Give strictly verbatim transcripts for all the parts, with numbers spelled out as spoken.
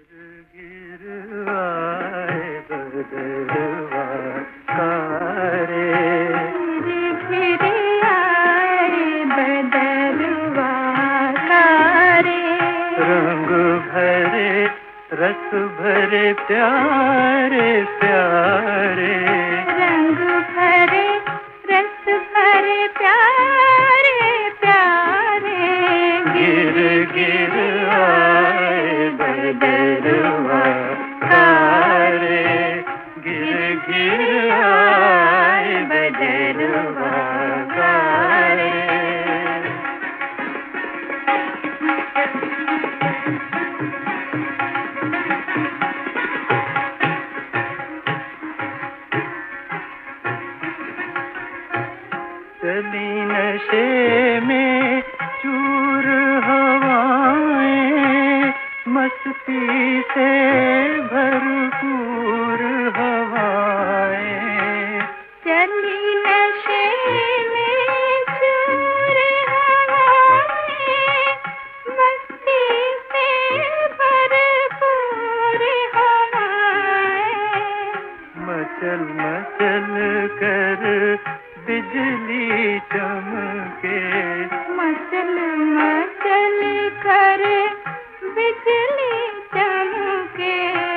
गिर आए बदलवा कारे, गिर आए बदलवा कारे, रंग भरे रस भरे प्यारे प्यारे, रंग भरे रस भरे प्यारे प्यारे, गिर गिर आए बदलवा कारे, गिर गिर आए बदलवा कारे। चली नशे में चूर हवाएं, मस्ती से भरपूर हवाएं, चली नशे में चूर हवाएं, मस्ती से भरपूर हवाएं, मचल मचल कर बिजली चमके, मचल मचल कर बिजली चमके,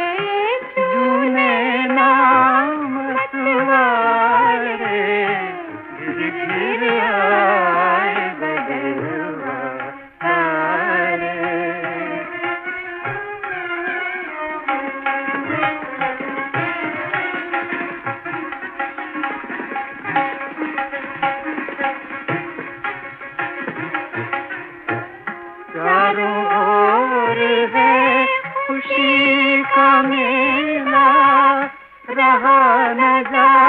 जूने नाम तुम्हारे, गिर गिर आए बदलवा कारे। चारों ओर है खुशी का मेला, रहा न जा